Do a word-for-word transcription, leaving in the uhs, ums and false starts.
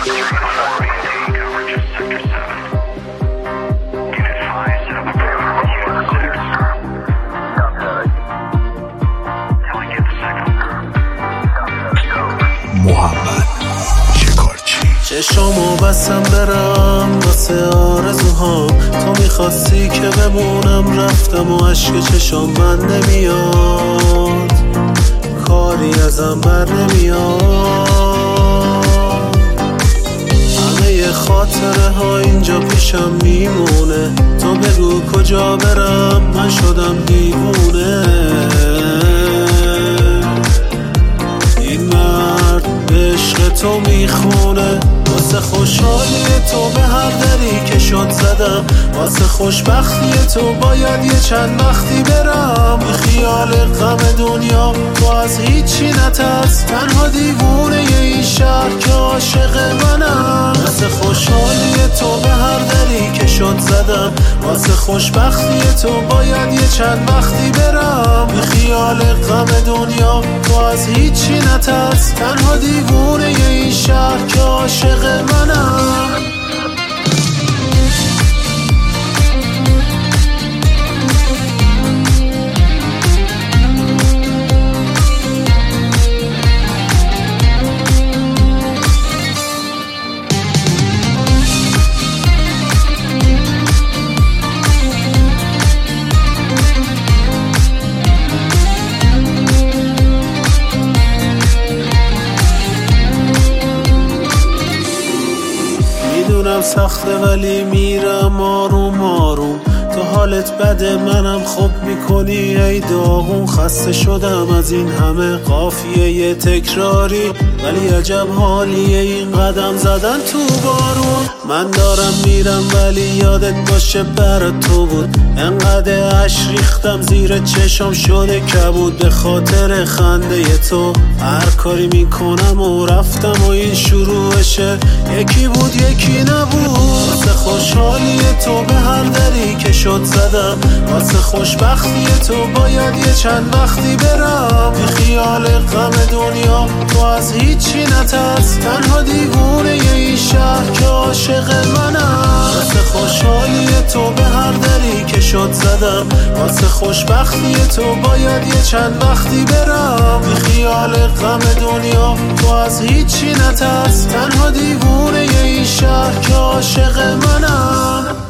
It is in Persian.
چشامو بستم برم واسه آرزوهام، تو میخواستی که بمونم رفتم و عشق چشام من نمیاد، کاری ازم بر نمیاد. همه خاطره ها اینجا پیشم میمونه، تو بگو کجا برم من شدم دیوونه. این مرد به عشق تو میخونه، واسه خوشحالی تو به هر دری که شد زدم، واسه خوشبختی تو باید یه چند وقتی برم. بی خیال غم دنیا تو از هیچی نترس، تنها دیوونه ی این شهر که عاشق منم. واسه خوشحالی تو به هر دری که شد زدم، واسه خوشبختی تو باید یه چند وقتی برم. بی خیال غم دنیا تو از هیچی نترس، تنها دیوونه ی این شهر که عاشق منم. میدونم سخته ولی میرم آروم آروم، تو حالت بده منم خوب میکنی ای داغون. خسته شدم از این همه قافیه تکراری، ولی عجب حالیه این قدم زدن تو بارون. من دارم میرم ولی یادت باشه برات تو بود، انقدر عشق ریختم زیر چشم شده کبود به خاطر خنده تو. هر کاری میکنم و رفتم و این شروعشه، یکی بود یکی نبود. واسه خوشحالی تو به هر دری که شد زدم، واسه خوشبختی تو باید یه چند وقتی برم. بی خیال غم دنیا تو از هیچی نترس، تنها دیوونه ی این شهر که عاشق منم. واسه خوشحالی تو به هر دری که شد زدم، واسه خوشبختی تو باید یه چند وقتی برم. بی خیال غم دنیا تو از هیچی نترس، تنها دیوونه ی این شهر که عاشق منم.